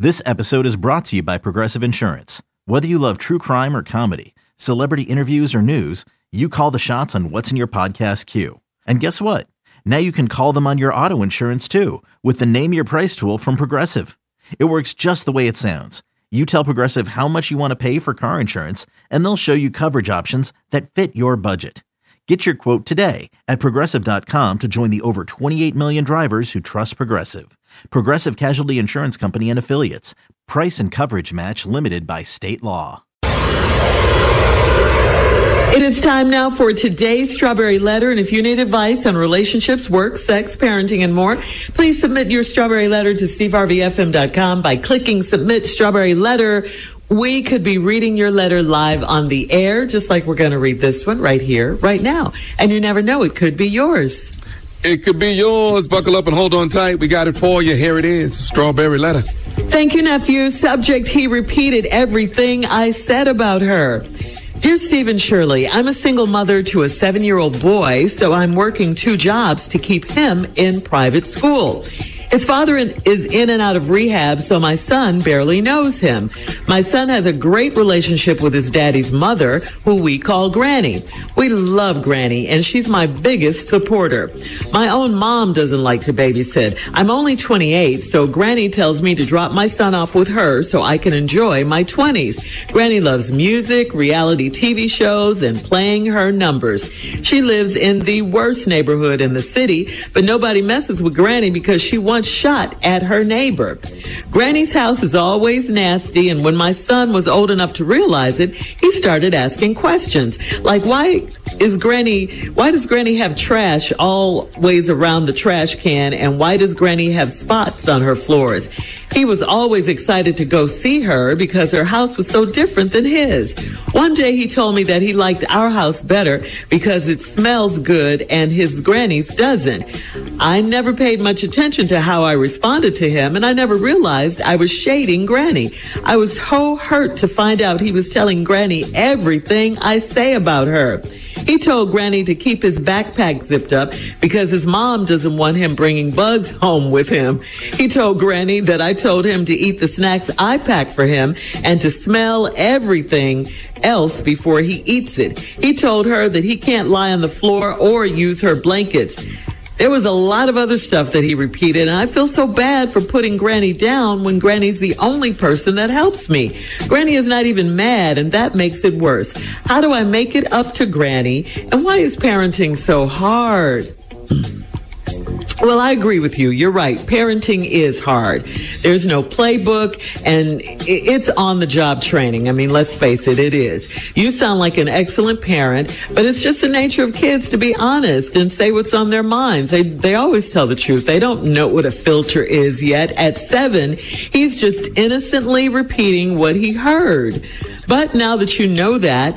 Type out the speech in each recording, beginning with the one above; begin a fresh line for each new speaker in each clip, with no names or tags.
This episode is brought to you by Progressive Insurance. Whether you love true crime or comedy, celebrity interviews or news, you call the shots on what's in your podcast queue. And guess what? Now you can call them on your auto insurance too with the Name Your Price tool from Progressive. It works just the way it sounds. You tell Progressive how much you want to pay for car insurance, and they'll show you coverage options that fit your budget. Get your quote today at Progressive.com to join the over 28 million drivers who trust Progressive. Progressive Casualty Insurance Company and Affiliates. Price and coverage match limited by state law.
It is time now for today's Strawberry Letter, and if you need advice on relationships, work, sex, parenting, and more, please submit your Strawberry Letter to steveharveyfm.com by clicking Submit Strawberry Letter. We could be reading your letter live on the air, just like we're going to read this one right here, right now. And you never know, it could be yours.
It could be yours. Buckle up and hold on tight. We got it for you. Here it is. Strawberry Letter.
Thank you, nephew. Subject, he repeated everything I said about her. Dear Steve and Shirley, I'm a single mother to a 7-year-old boy, so I'm working 2 jobs to keep him in private school. His father is in and out of rehab, so my son barely knows him. My son has a great relationship with his daddy's mother, who we call Granny. We love Granny, and she's my biggest supporter. My own mom doesn't like to babysit. I'm only 28, so Granny tells me to drop my son off with her so I can enjoy my 20s. Granny loves music, reality TV shows, and playing her numbers. She lives in the worst neighborhood in the city, but nobody messes with Granny because she once shot at her neighbor. Granny's house is always nasty, and when my son was old enough to realize it, he started asking questions like, why does Granny have trash always around the trash can, and why does Granny have spots on her floors? He was always excited to go see her because her house was so different than his. One day he told me that he liked our house better because it smells good and his Granny's doesn't. I never paid much attention to how I responded to him, and I never realized I was shading Granny. I was so hurt to find out he was telling Granny everything I say about her. He told Granny to keep his backpack zipped up because his mom doesn't want him bringing bugs home with him. He told Granny that I told him to eat the snacks I pack for him and to smell everything else before he eats it. He told her that he can't lie on the floor or use her blankets. There was a lot of other stuff that he repeated, and I feel so bad for putting Granny down when Granny's the only person that helps me. Granny is not even mad, and that makes it worse. How do I make it up to Granny, and why is parenting so hard? Well, I agree with you. You're right. Parenting is hard. There's no playbook, and it's on-the-job training. I mean, let's face it, it is. You sound like an excellent parent, but it's just the nature of kids to be honest and say what's on their minds. They always tell the truth. They don't know what a filter is yet. At 7, he's just innocently repeating what he heard. But now that you know that,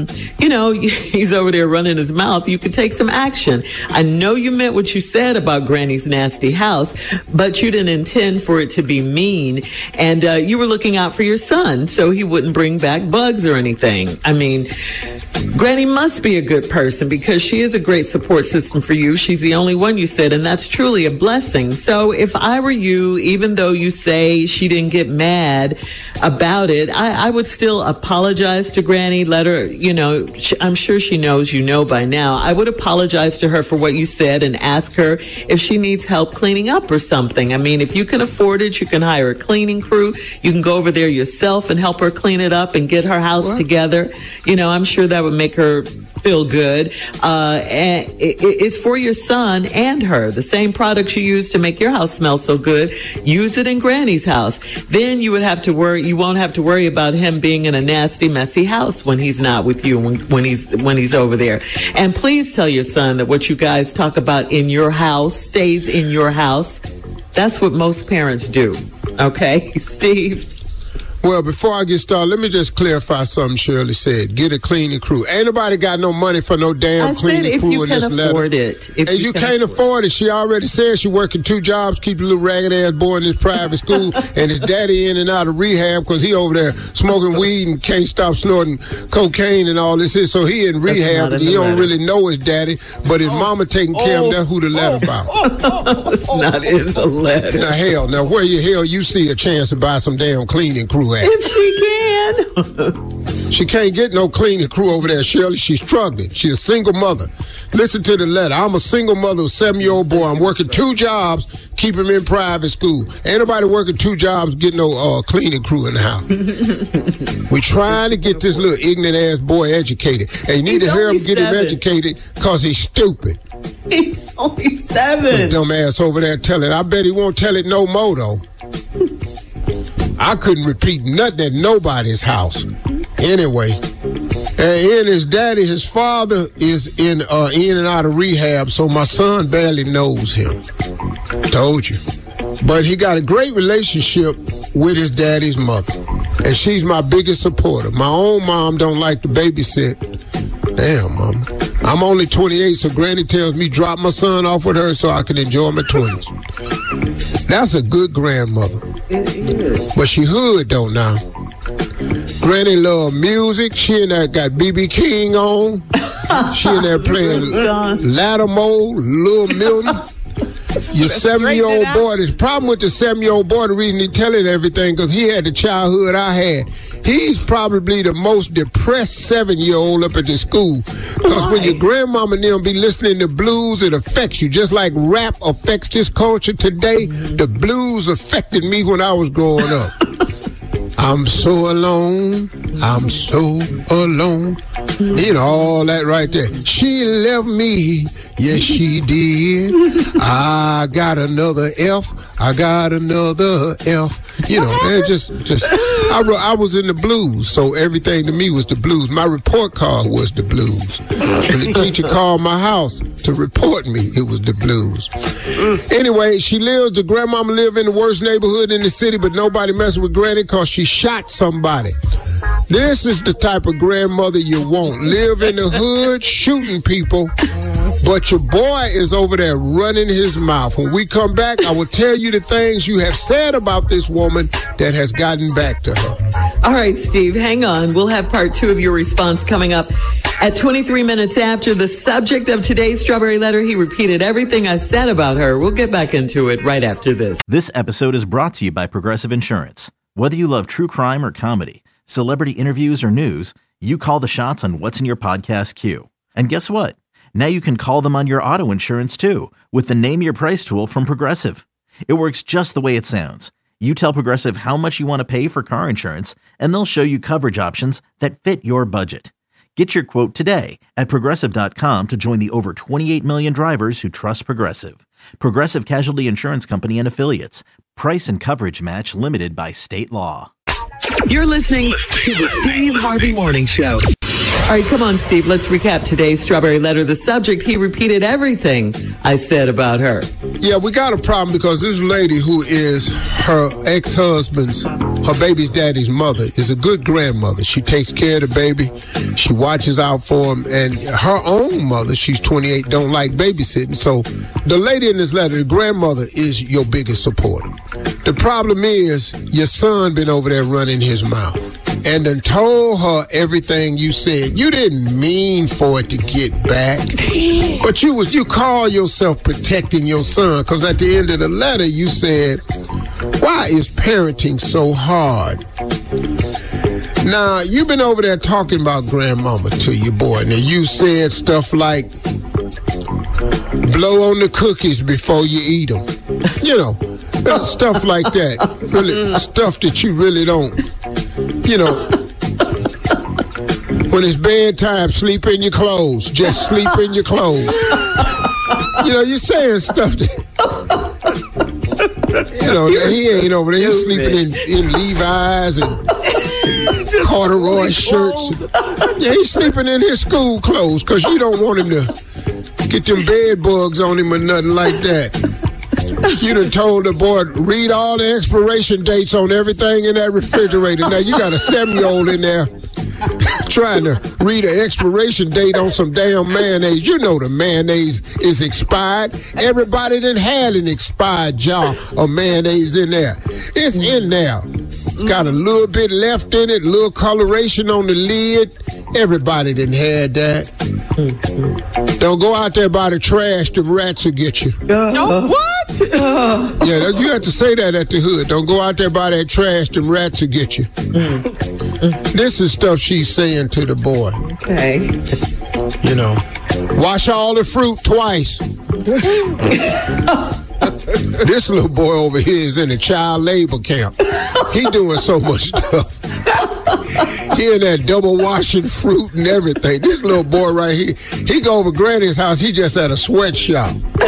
he's over there running his mouth, you can take some action. I know you meant what you said about Granny's nasty house, but you didn't intend for it to be mean. And you were looking out for your son so he wouldn't bring back bugs or anything. I mean, Granny must be a good person because she is a great support system for you. She's the only one you said, and that's truly a blessing. So if I were you, even though you say she didn't get mad about it, I would still apologize to Granny. Let her, I'm sure she knows by now. I would apologize to her for what you said and ask her if she needs help cleaning up or something. I mean, if you can afford it, you can hire a cleaning crew. You can go over there yourself and help her clean it up and get her house together. I'm sure that would make her feel good. And it's for your son and her. The same products you use to make your house smell so good, use it in Granny's house. Then you won't have to worry about him being in a nasty, messy house when he's not with you, when he's over there. And please tell your son that what you guys talk about in your house stays in your house. That's what most parents do. Okay, Steve?
Well, before I get started, let me just clarify something Shirley said. Get a cleaning crew. Ain't nobody got no money for no damn cleaning crew in this letter.
If
you can't afford it. She already said she working 2 jobs, keep a little ragged-ass boy in this private school, and his daddy in and out of rehab because he over there smoking weed and can't stop snorting cocaine and all this. So he in rehab, and he don't really know his daddy, but his mama taking care of him. That's who the letter about.
It's not in the letter.
Now, hell, where the hell you see a chance to buy some damn cleaning crew at?
If she can.
She can't get no cleaning crew over there, Shirley. She's struggling. She's a single mother. Listen to the letter. I'm a single mother of a 7-year-old boy. I'm working 2 jobs, keep him in private school. Ain't nobody working 2 jobs, getting no cleaning crew in the house. We trying to get this little ignorant-ass boy educated. And you need to hear him get him educated because he's stupid.
He's only 7.
Dumb ass over there telling. I bet he won't tell it no more, though. I couldn't repeat nothing at nobody's house. Anyway, and his daddy, his father is in and out of rehab, so my son barely knows him. Told you. But he got a great relationship with his daddy's mother, and she's my biggest supporter. My own mom don't like to babysit. Damn, Mom. I'm only 28, so Granny tells me drop my son off with her so I can enjoy my 20s. That's a good grandmother.
It is.
But she hood, though, now. Granny love music. She in there got B.B. King on. She in there playing Lattimore, Lil Milton. Your 7-year-old boy, the problem with the 7-year-old boy, the reason he telling everything, because he had the childhood I had. He's probably the most depressed 7-year-old up at the school. Because when your grandmama and them be listening to blues, it affects you. Just like rap affects this culture today, the blues affected me when I was growing up. I'm so alone, I'm so alone. You know, all that right there. She left me, yes she did. I got another F, I got another F. You know, and just I was in the blues, so everything to me was the blues. My report card was the blues. When the teacher called my house to report me, it was the blues. Anyway, the grandmama lived in the worst neighborhood in the city, but nobody messing with Granny because she shot somebody. This is the type of grandmother you want. Live in the hood, shooting people, but your boy is over there running his mouth. When we come back, I will tell you the things you have said about this woman that has gotten back to her.
All right, Steve, hang on. We'll have part 2 of your response coming up at 23 minutes after. The subject of today's Strawberry Letter, he repeated everything I said about her. We'll get back into it right after this.
This episode is brought to you by Progressive Insurance. Whether you love true crime or comedy, celebrity interviews or news, you call the shots on what's in your podcast queue. And guess what? Now you can call them on your auto insurance too with the Name Your Price tool from Progressive. It works just the way it sounds. You tell Progressive how much you want to pay for car insurance, and they'll show you coverage options that fit your budget. Get your quote today at Progressive.com to join the over 28 million drivers who trust Progressive. Progressive Casualty Insurance Company and Affiliates. Price and coverage match limited by state law.
You're listening to the Steve Harvey Morning Show. All right, come on, Steve. Let's recap today's Strawberry Letter. The subject, he repeated everything I said about her.
Yeah, we got a problem because this lady who is her ex-husband's, her baby's daddy's mother, is a good grandmother. She takes care of the baby. She watches out for him. And her own mother, she's 28, don't like babysitting. So the lady in this letter, the grandmother, is your biggest supporter. The problem is your son been over there running his mouth and done told her everything you said. You didn't mean for it to get back, but you call yourself protecting your son, because at the end of the letter you said, why is parenting so hard? Now, you've been over there talking about grandmama to your boy. Now, you said stuff like, blow on the cookies before you eat them. You know, stuff like that. Really, stuff that you really don't, you know. When it's bedtime, sleep in your clothes. Just sleep in your clothes. You know, you're saying stuff that, you know, he ain't over there. He's sleeping in Levi's and corduroy shirts. Yeah, he's sleeping in his school clothes because you don't want him to get them bed bugs on him or nothing like that. You done told the boy, read all the expiration dates on everything in that refrigerator. Now, you got a 7-year-old in there trying to read an expiration date on some damn mayonnaise. You know the mayonnaise is expired. Everybody done had an expired jar of mayonnaise in there. It's in there. It's got a little bit left in it, a little coloration on the lid. Everybody done had that. Don't go out there by the trash. Them rats will get you.
What?
Yeah, you have to say that at the hood. Don't go out there by that trash. Them rats will get you. This is stuff she's saying to the boy.
Okay.
You know, wash all the fruit twice. This little boy over here is in a child labor camp. He doing so much stuff. He in that double washing fruit and everything. This little boy right here, he go over Granny's house. He just at a sweatshop.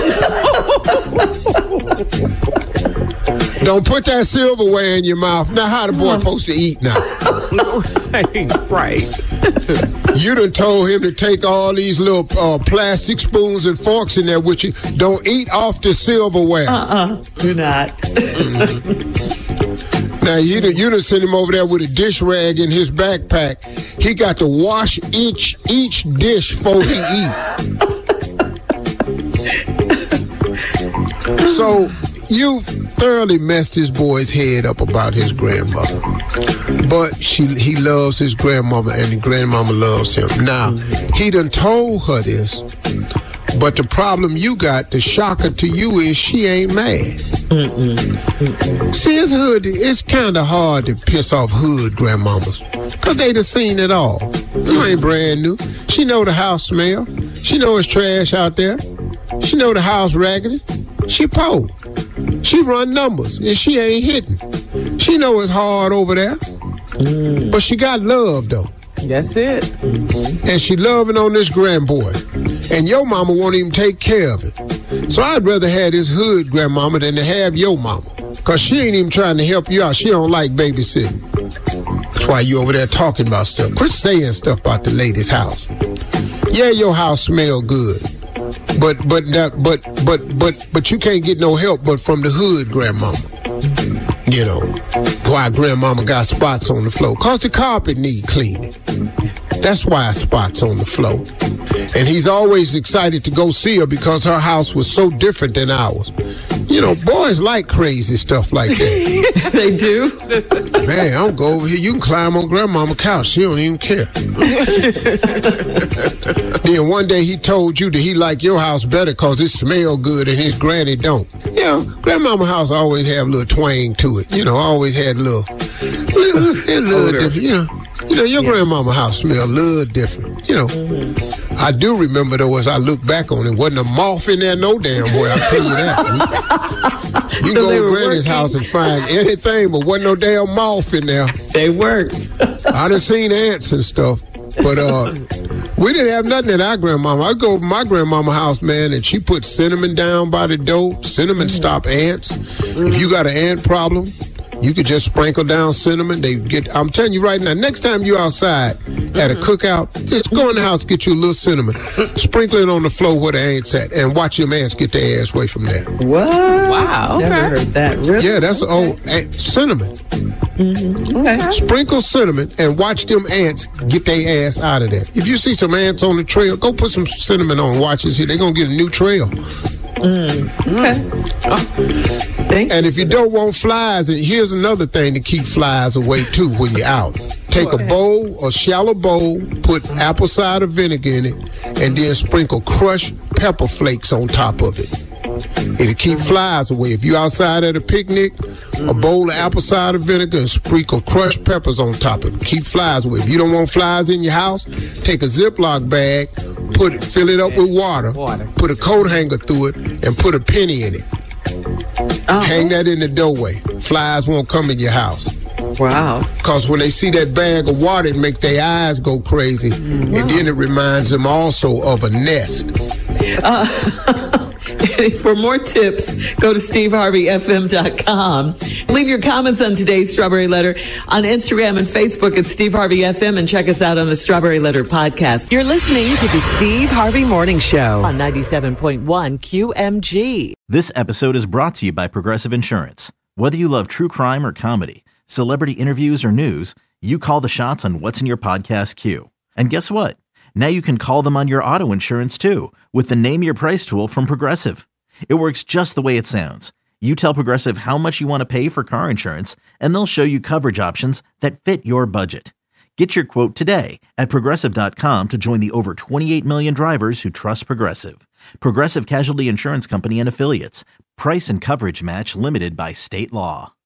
Don't put that silverware in your mouth. Now, how the boy supposed to eat now?
Right.
You done told him to take all these little plastic spoons and forks in there with you. Don't eat off the silverware.
Do not.
Now, you done sent him over there with a dish rag in his backpack. He got to wash each dish before he eat. So, you've thoroughly messed his boy's head up about his grandmother. But he loves his grandmama, and the grandmama loves him. Now, he done told her this, but the problem you got, the shocker to you, is she ain't mad. See, it's kind of hard to piss off hood grandmamas, because they done seen it all. You ain't brand new. She know the house smell. She know it's trash out there. She know the house raggedy. She poor. She run numbers, and she ain't hitting. She know it's hard over there, but she got love, though.
That's it.
And she loving on this grandboy. And your mama won't even take care of it. So I'd rather have this hood grandmama than to have your mama. Because she ain't even trying to help you out. She don't like babysitting. That's why you over there talking about stuff. Quit saying stuff about the lady's house. Yeah, your house smell good. But you can't get no help but from the hood grandmama. You know, why grandmama got spots on the floor. Cause the carpet need cleaning. That's why spots on the floor. And he's always excited to go see her because her house was so different than ours. You know, boys like crazy stuff like that.
They do.
Man, I'll go over here. You can climb on grandmama's couch. She don't even care. Then one day he told you that he liked your house better because it smelled good and his granny don't. You know, grandmama's house always have a little twang to it. You know, always had a little different, you know. You know, your grandmama's house smell a little different, you know. I do remember, though, as I look back on it, wasn't a moth in there no damn way, I'll tell you that. You can go to Granny's house and find anything, but wasn't no damn moth in there.
They worked.
I done seen ants and stuff, but we didn't have nothing at our grandmama. I go over my grandmama's house, man, and she put cinnamon down by the door. Cinnamon stop ants. If you got an ant problem, you could just sprinkle down cinnamon. I'm telling you right now, next time you outside at a cookout, just go in the house, get you a little cinnamon, sprinkle it on the floor where the ants at, and watch them ants get their ass away from there.
What?
Wow.
Never heard that. Really?
Yeah, that's cinnamon.
Okay.
Sprinkle cinnamon and watch them ants get their ass out of there. If you see some ants on the trail, go put some cinnamon on. Watch this here. They're going to get a new trail.
Okay.
And if you don't want flies, and here's another thing to keep flies away too when you're out. Take a bowl, a shallow bowl, put apple cider vinegar in it, and then sprinkle crushed pepper flakes on top of it. It'll keep flies away. If you're outside at a picnic, a bowl of apple cider vinegar and sprinkle crushed peppers on top of it. Keep flies away. If you don't want flies in your house, take a Ziploc bag, fill it up with water, put a coat hanger through it, and put a penny in it. Hang that in the doorway. Flies won't come in your house.
Wow.
Because when they see that bag of water, it makes their eyes go crazy. And then it reminds them also of a nest.
For more tips, go to SteveHarveyFM.com. Leave your comments on today's Strawberry Letter on Instagram and Facebook at Steve Harvey FM, and check us out on the Strawberry Letter podcast. You're listening to the Steve Harvey Morning Show on 97.1 QMG.
This episode is brought to you by Progressive Insurance. Whether you love true crime or comedy, celebrity interviews or news, you call the shots on what's in your podcast queue. And guess what? Now you can call them on your auto insurance too with the Name Your Price tool from Progressive. It works just the way it sounds. You tell Progressive how much you want to pay for car insurance, and they'll show you coverage options that fit your budget. Get your quote today at Progressive.com to join the over 28 million drivers who trust Progressive. Progressive Casualty Insurance Company and Affiliates. Price and coverage match limited by state law.